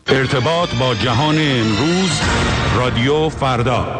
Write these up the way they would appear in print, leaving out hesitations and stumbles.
ارتباط با جهان امروز، رادیو فردا.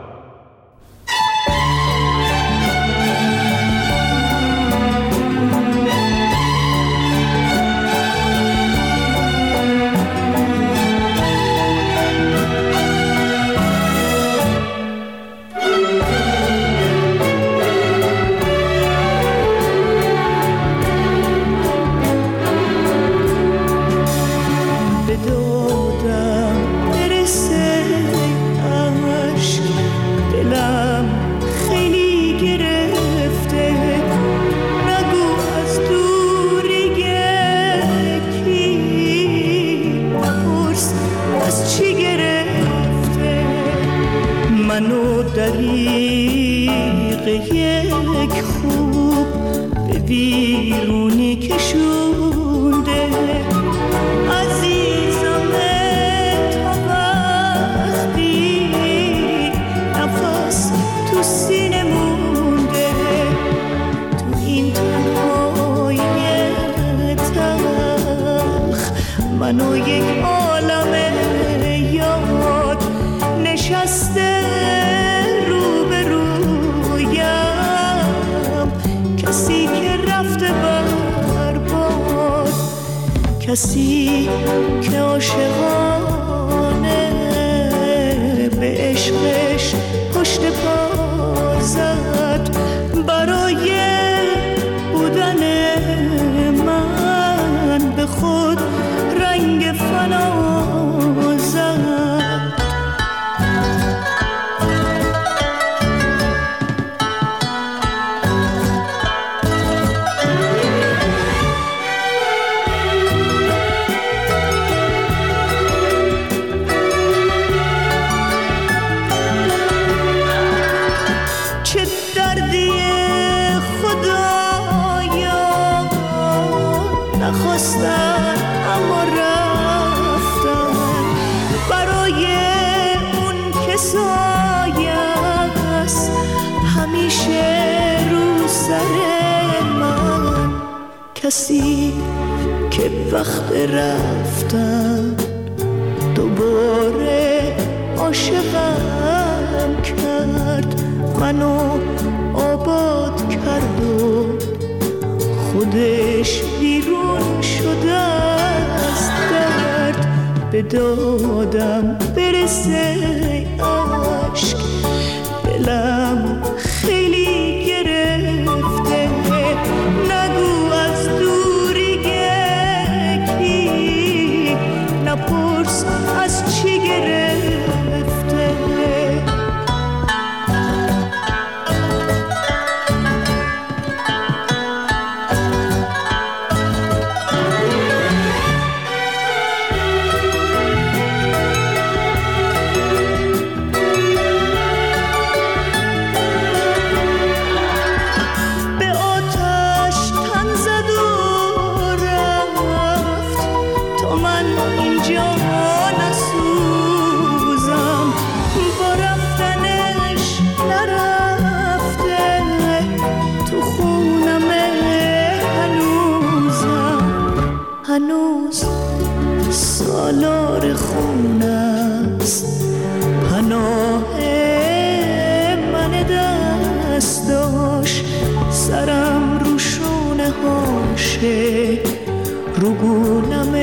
منو یک عالم یاد نشسته روبرویم، کسی که رفته برباد، کسی که عاشقانه به عشقش پشت پا زد برای بودن من، به خود رنگ فنا زد. چه دردی خدایا، نخواستم اما رفتم برای اون که سایه‌ست همیشه رو سر من، کسی که وقت رفتن دوباره عاشقم کرد، منو آباد کرد و خودش بیرون شده از درد. به دادم برسه عشق، دلم خیلی گرفته، نگو از دوری یکی، نپرس از چی گرفته. هنوز سالار خونست پناه من دست داشت، سرم رو شونه هاشه، رو گونم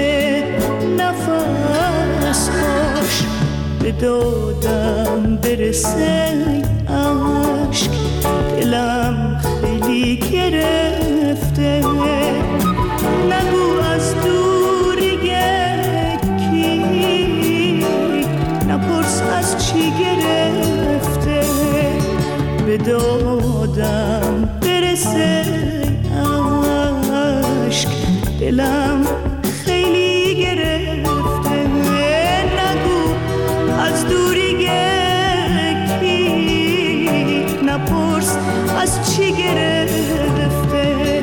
نفس هاش. به دادم برسه عشق، دلم خیلی گرفته، نگو از دور یکی، نپرس از چی گرفته. به دادم برسه عشق، دلم خیلی گرفته، نگو از دور یکی، نپرس از چی گرفته.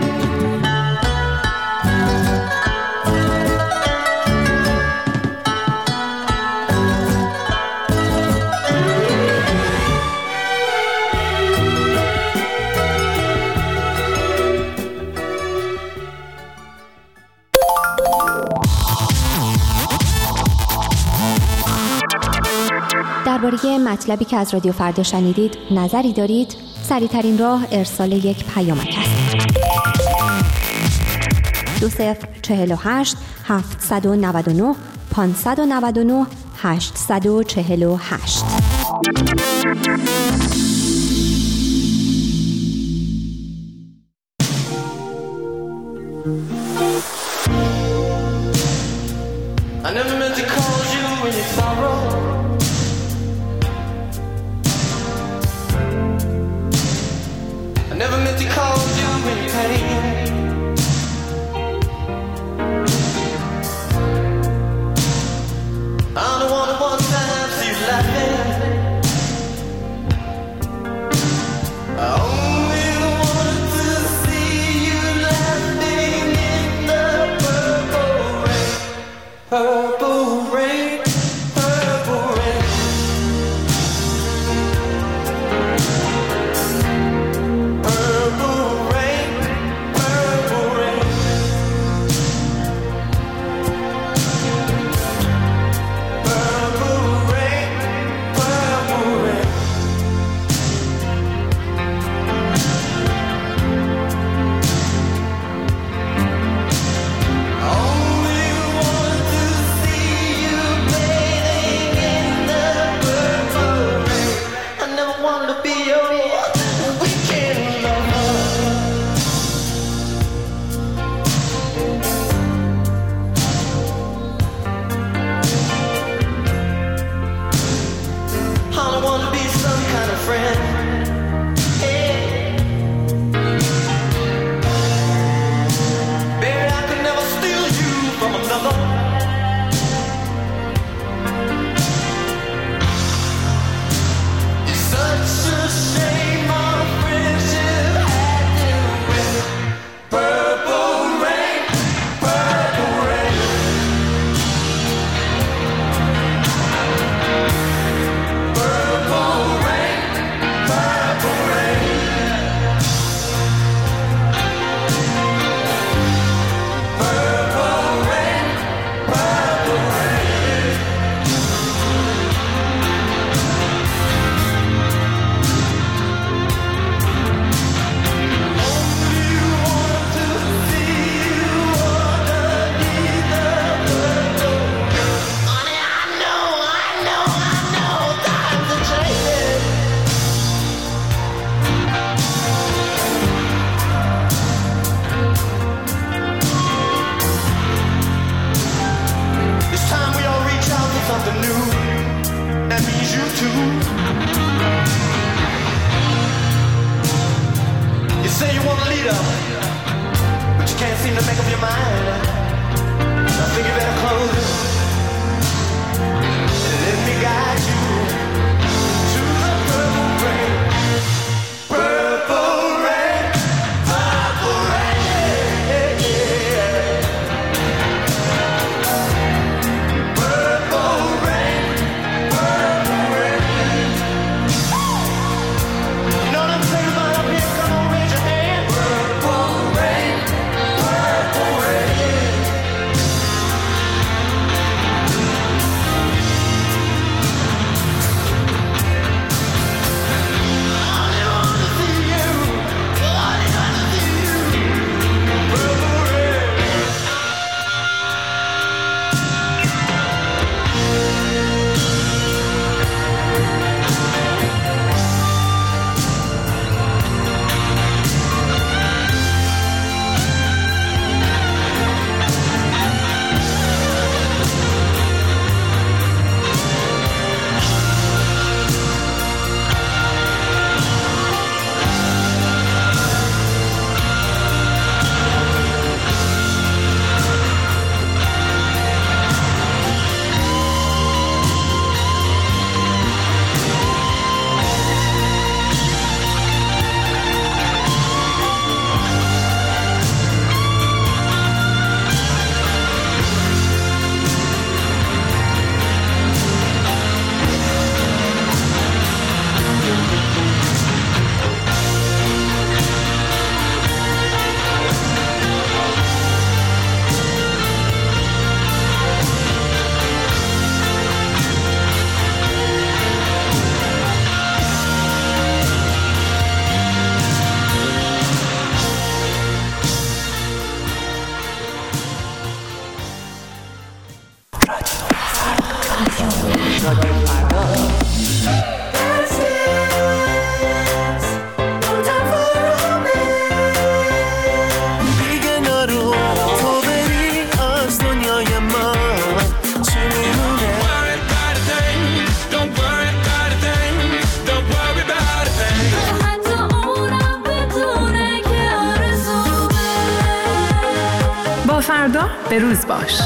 درباره مطلبی که از رادیو فردا شنیدید نظری دارید؟ سریع‌ترین راه ارسال یک پیامک است. 2048 799 599 848. I never meant to call you when you sorrow. I never meant to call you when you pain. I don't wanna one time see you laughing. I only wanted to see you laughing in the purple rain. Purple rain, purple rain. Purple rain, purple rain. Purple rain, purple rain. Only want to see you bathing in the purple rain. I never wanted to be your weekend lover. I don't want to be some kind of friend. Hey. Baby, I could never steal you from another. It's such a shame our friendship had to end. Purple rain, purple rain. Purple rain, purple rain. Purple rain, purple rain. Only want to see you underneath the purple rain. Honey, I know times are changing. It's time we all reach out for something new. That means you too. You say you want a leader, but you can't seem to make up your mind. I think you better close it and let me guide you to the purple rain. Purple rain, purple rain. Purple rain, purple rain. You know what I'm saying about up here? Come on, raise your hand. Purple rain, purple rain. فردا به روز باش.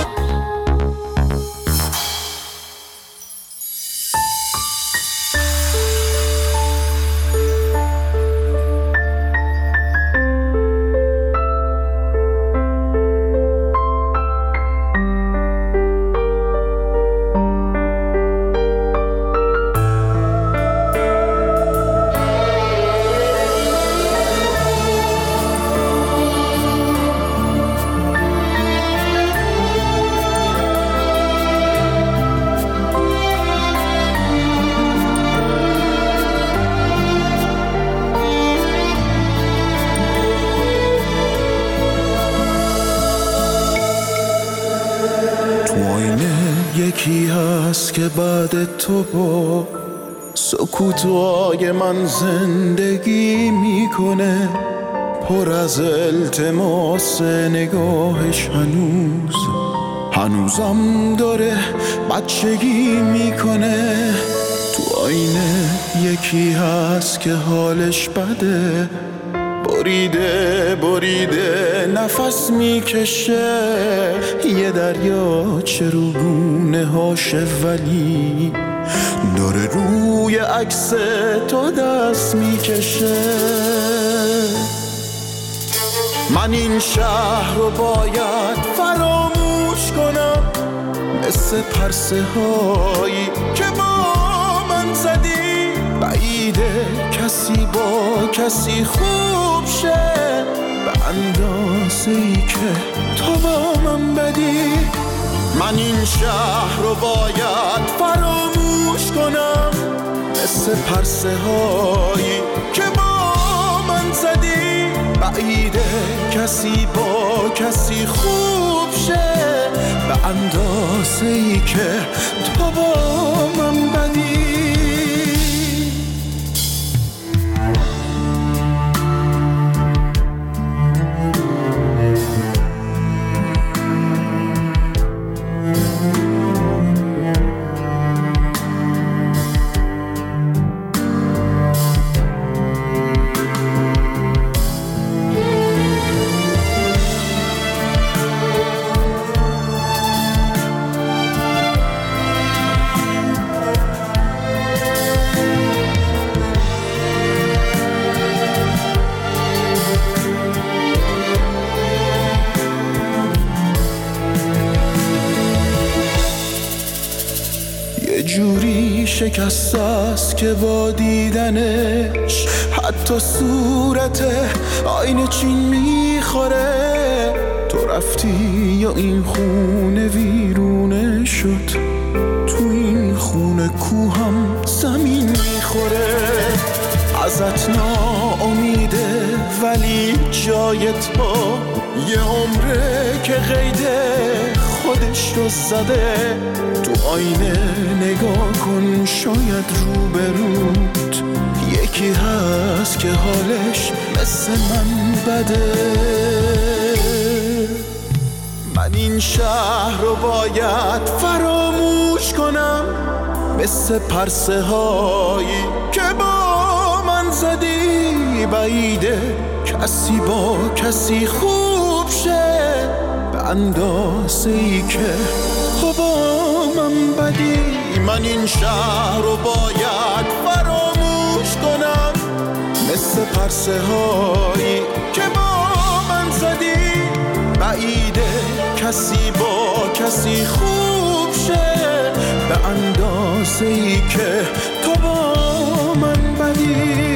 یکی هست که بعد تو با سکوتای من زندگی میکنه، پر از التماس نگاهش هنوزم داره بچگی میکنه. تو آینه یکی هست که حالش بده، بریده نفس میکشه، یه دریا چروگونه هاشه ولی داره روی عکس تو دست میکشه. من این شهر رو باید فراموش کنم، مثل پرسه هایی که با من زدی، بعیده کسی با کسی خوب شه به اندازه‌ای که تو با من بدی. من این شهر رو باید فراموش کنم، مثل پرسه هایی که با من زدی، بعیده کسی با کسی خوب شه به اندازه‌ای که تو با من بدی. جوری شکست است که با دیدنش حتی صورت آینه چین میخوره. تو رفتی یا این خونه ویرونه شد، تو این خونه کوهم زمین میخوره. ازت ناامیده ولی جای تو یه عمره که قیده خودش رو زده. تو آینه نگاه کن، شاید روبروت یکی هست که حالش مثل من بده. من این شهر رو باید فراموش کنم، مثل پرسه هایی که با من زدی، بعیده کسی با کسی خوب شه به اندازه‌ای که تو با من بدی. من این شهر رو باید فراموش کنم، مثل پرسه هایی که با من زدی، بعیده کسی با کسی خوب شه به اندازه‌ای که تو با من بدی.